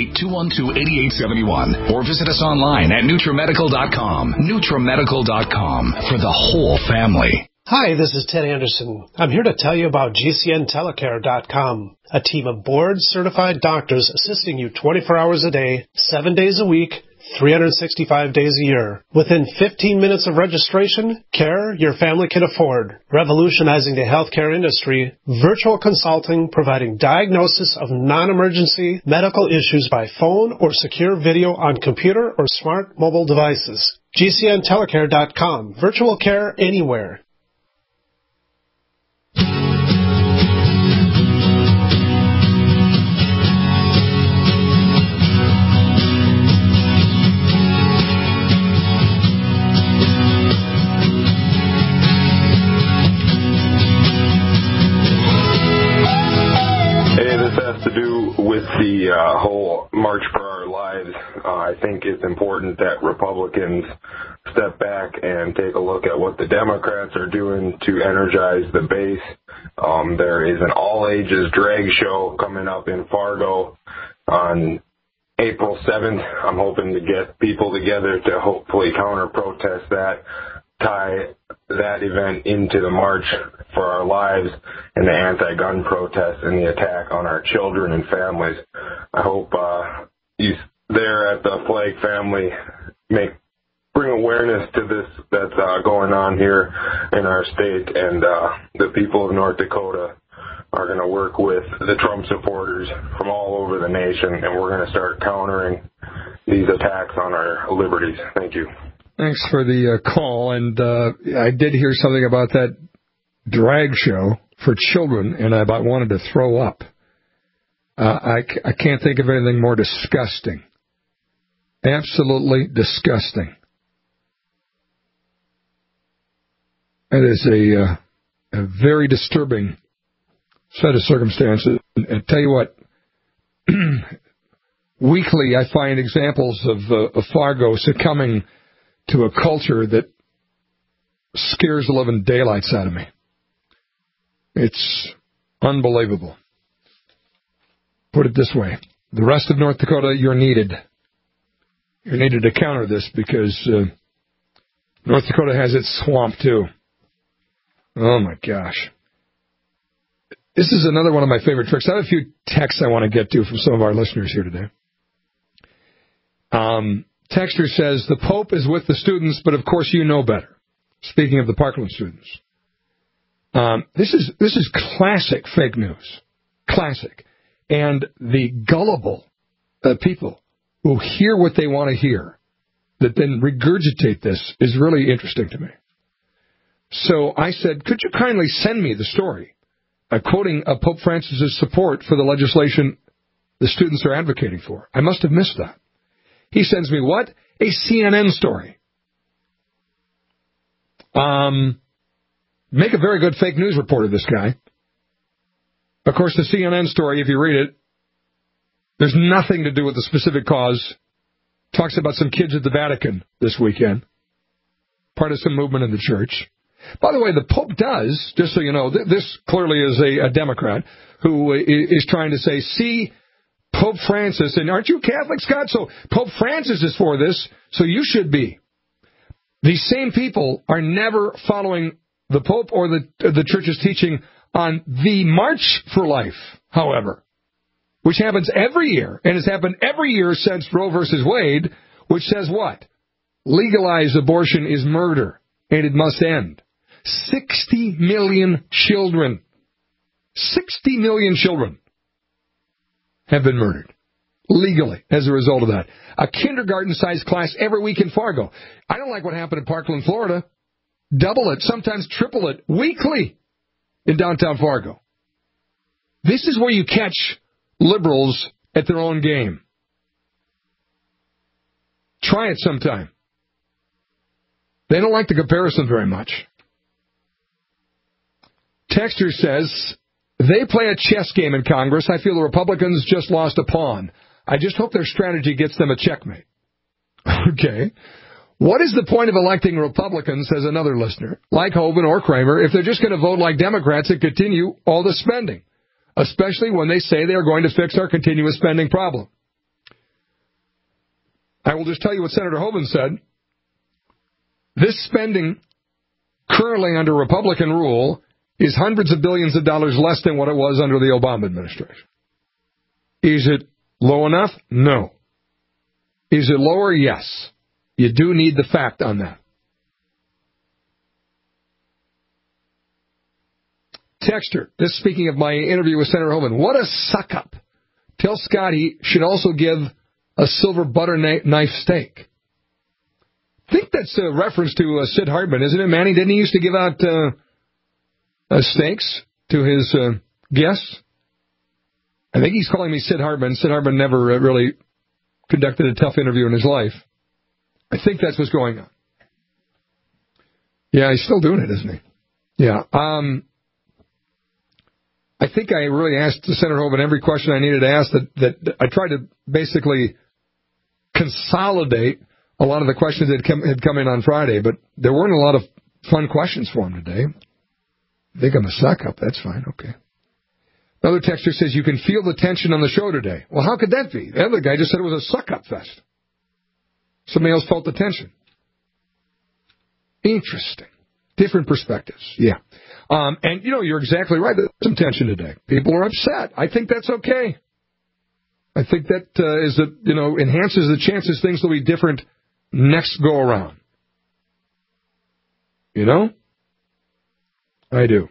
[SPEAKER 23] 888-212-8871 or visit us online at NutriMedical.com. NutriMedical.com for the whole family.
[SPEAKER 24] Hi, this is Ted Anderson. I'm here to tell you about GCNtelecare.com, a team of board-certified doctors assisting you 24 hours a day, 7 days a week, 365 days a year. Within 15 minutes of registration, care your family can afford. Revolutionizing the healthcare industry, virtual consulting providing diagnosis of non-emergency medical issues by phone or secure video on computer or smart mobile devices. GCNtelecare.com. Virtual care anywhere.
[SPEAKER 25] The whole March for Our Lives, I think it's important that Republicans step back and take a look at what the Democrats are doing to energize the base. There is an all-ages drag show coming up in Fargo on April 7th. I'm hoping to get people together to hopefully counter-protest that, tie that event into the March for Our Lives and the anti-gun protest and the attack on our children and families. I hope you there at the Flag family bring awareness to this that's going on here in our state, and the people of North Dakota are going to work with the Trump supporters from all over the nation, and we're going to start countering these attacks on our liberties. Thank you.
[SPEAKER 2] Thanks for the call, and I did hear something about that drag show for children, and I about wanted to throw up. I can't think of anything more disgusting. Absolutely disgusting. It is a very disturbing set of circumstances. And tell you what, weekly I find examples of Fargo succumbing to a culture that scares the living daylights out of me. It's unbelievable. Put it this way. The rest of North Dakota, you're needed. You're needed to counter this because North Dakota has its swamp too. Oh my gosh. This is another one of my favorite tricks. I have a few texts I want to get to from some of our listeners here today. Texter says, the Pope is with the students, but of course you know better. Speaking of the Parkland students. This is classic fake news. Classic. And the gullible people who hear what they want to hear that then regurgitate this is really interesting to me. So I said, could you kindly send me the story quoting Pope Francis's support for the legislation the students are advocating for? I must have missed that. He sends me what? A CNN story. Make a very good fake news reporter, this guy. Of course, the CNN story, if you read it, there's nothing to do with the specific cause. Talks about some kids at the Vatican this weekend. Part of some movement in the church. By the way, the Pope does, just so you know, this clearly is a Democrat who is trying to say, see, Pope Francis, and aren't you Catholic, Scott? So Pope Francis is for this, so you should be. These same people are never following the Pope or the Church's teaching on the March for Life, however, which happens every year, and has happened every year since Roe versus Wade, which says what? Legalized abortion is murder, and it must end. 60 million children. 60 million children have been murdered legally as a result of that. A kindergarten-sized class every week in Fargo. I don't like what happened in Parkland, Florida. Double it, sometimes triple it, weekly in downtown Fargo. This is where you catch liberals at their own game. Try it sometime. They don't like the comparison very much. Texter says, they play a chess game in Congress. I feel the Republicans just lost a pawn. I just hope their strategy gets them a checkmate. Okay. What is the point of electing Republicans, says another listener, like Hoeven or Kramer, if they're just going to vote like Democrats and continue all the spending, especially when they say they are going to fix our continuous spending problem? I will just tell you what Senator Hoeven said. This spending currently under Republican rule is hundreds of billions of dollars less than what it was under the Obama administration. Is it low enough? No. Is it lower? Yes. You do need the fact on that. Texter, this speaking of my interview with Senator Hoeven, what a suck-up. Tell Scott he should also give a silver butter knife steak. I think that's a reference to Sid Hartman, isn't it, Manny? Didn't he used to give out steaks to his guests? I think he's calling me Sid Hartman. Sid Hartman never really conducted a tough interview in his life. I think that's what's going on. Yeah, he's still doing it, isn't he? Yeah. I think I really asked Senator Hoeven every question I needed to ask. That I tried to basically consolidate a lot of the questions that had come in on Friday, but there weren't a lot of fun questions for him today. I think I'm a suck-up. That's fine. Okay. Another texter says, you can feel the tension on the show today. Well, how could that be? The other guy just said it was a suck-up fest. Somebody else felt the tension. Interesting. Different perspectives. Yeah. And, you're exactly right. There's some tension today. People are upset. I think that's okay. I think that enhances the chances things will be different next go around. I do.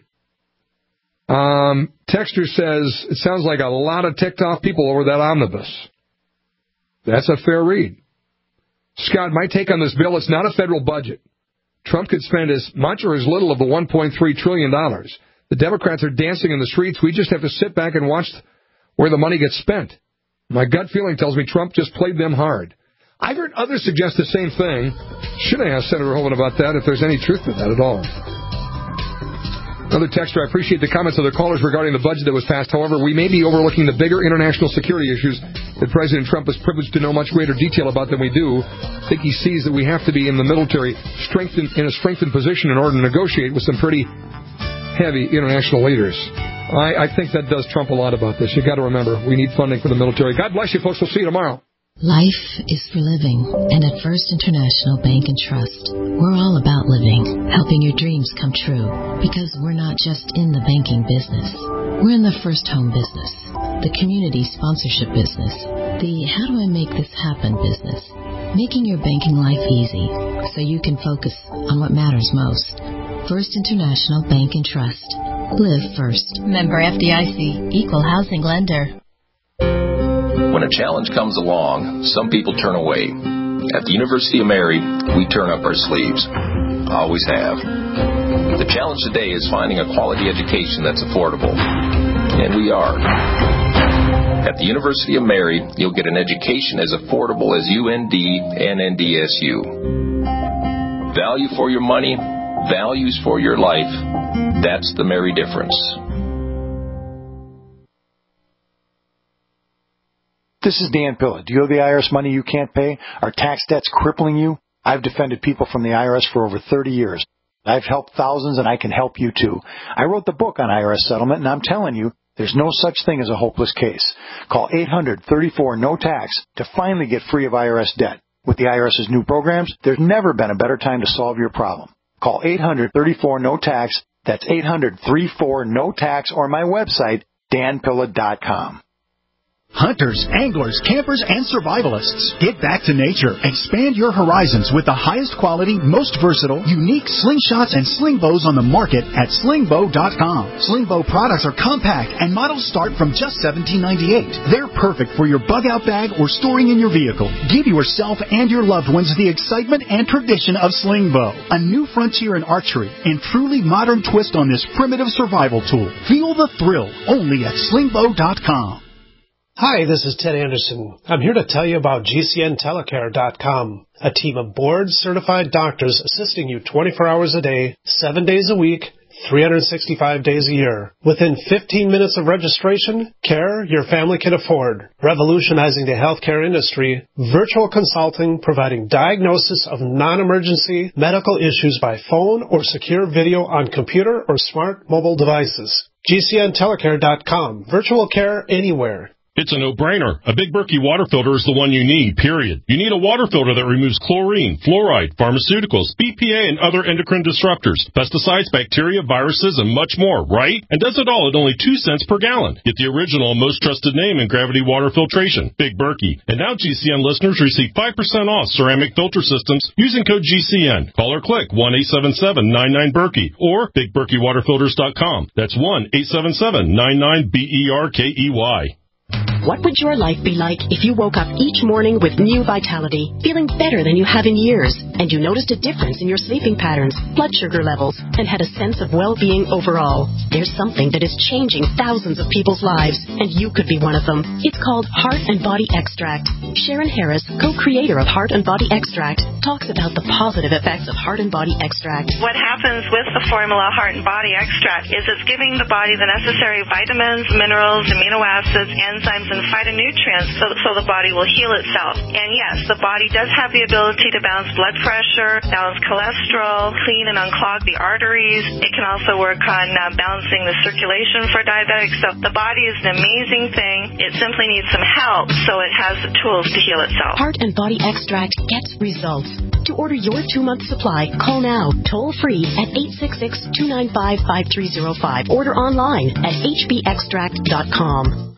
[SPEAKER 2] Texter says, it sounds like a lot of ticked off people over that omnibus. That's a fair read. Scott, my take on this bill, it's not a federal budget. Trump could spend as much or as little of the $1.3 trillion. The Democrats are dancing in the streets. We just have to sit back and watch where the money gets spent. My gut feeling tells me Trump just played them hard. I've heard others suggest the same thing. Should I ask Senator Hoeven about that, if there's any truth to that at all? Another texter, I appreciate the comments of the callers regarding the budget that was passed. However, we may be overlooking the bigger international security issues that President Trump is privileged to know much greater detail about than we do. I think he sees that we have to be in the military in a strengthened position in order to negotiate with some pretty heavy international leaders. I think that does trump a lot about this. You've got to remember, we need funding for the military. God bless you, folks. We'll see you tomorrow.
[SPEAKER 3] Life is for living, and at First International Bank and Trust, we're all about living, helping your dreams come true, because we're not just in the banking business. We're in the first home business, the community sponsorship business, the how do I make this happen business, making your banking life easy so you can focus on what matters most. First International Bank and Trust. Live first. Member FDIC, Equal Housing Lender.
[SPEAKER 4] When a challenge comes along, some people turn away. At the University of Mary, we turn up our sleeves. Always have. The challenge today is finding a quality education that's affordable. And we are. At the University of Mary, you'll get an education as affordable as UND and NDSU. Value for your money, values for your life. That's the Mary difference.
[SPEAKER 6] This is Dan Pilla. Do you owe the IRS money you can't pay? Are tax debts crippling you? I've defended people from the IRS for over 30 years. I've helped thousands, and I can help you too. I wrote the book on IRS settlement, and I'm telling you, there's no such thing as a hopeless case. Call 800-34-NO-TAX to finally get free of IRS debt. With the IRS's new programs, there's never been a better time to solve your problem. Call 800-34-NO-TAX. That's 800-34-NO-TAX, or my website, danpilla.com.
[SPEAKER 10] Hunters, anglers, campers, and survivalists. Get back to nature. Expand your horizons with the highest quality, most versatile, unique slingshots and sling bows on the market at slingbow.com. Slingbow products are compact and models start from just $17.98. They're perfect for your bug-out bag or storing in your vehicle. Give yourself and your loved ones the excitement and tradition of Slingbow, a new frontier in archery and truly modern twist on this primitive survival tool. Feel the thrill only at slingbow.com.
[SPEAKER 24] Hi, this is Ted Anderson. I'm here to tell you about GCNTelecare.com, a team of board-certified doctors assisting you 24 hours a day, 7 days a week, 365 days a year. Within 15 minutes of registration, care your family can afford. Revolutionizing the healthcare industry, virtual consulting providing diagnosis of non-emergency medical issues by phone or secure video on computer or smart mobile devices. GCNTelecare.com. Virtual care anywhere.
[SPEAKER 7] It's a no-brainer. A Big Berkey water filter is the one you need, period. You need a water filter that removes chlorine, fluoride, pharmaceuticals, BPA, and other endocrine disruptors, pesticides, bacteria, viruses, and much more, right? And does it all at only 2 cents per gallon. Get the original and most trusted name in gravity water filtration, Big Berkey. And now GCN listeners receive 5% off ceramic filter systems using code GCN. Call or click 1-877-99-BERKEY or BigBerkeyWaterFilters.com. That's 1-877-99-BERKEY.
[SPEAKER 8] What would your life be like if you woke up each morning with new vitality, feeling better than you have in years, and you noticed a difference in your sleeping patterns, blood sugar levels, and had a sense of well-being overall? There's something that is changing thousands of people's lives, and you could be one of them. It's called Heart and Body Extract. Sharon Harris, co-creator of Heart and Body Extract, talks about the positive effects of Heart and Body Extract.
[SPEAKER 26] What happens with the formula Heart and Body Extract is it's giving the body the necessary vitamins, minerals, amino acids, enzymes, and phytonutrients so the body will heal itself. And yes, the body does have the ability to balance blood pressure, balance cholesterol, clean and unclog the arteries. It can also work on balancing the circulation for diabetics. So the body is an amazing thing. It simply needs some help so it has the tools to heal itself.
[SPEAKER 8] Heart and Body Extract gets results. To order your 2-month supply, call now, toll free at 866-295-5305. Order online at hbextract.com.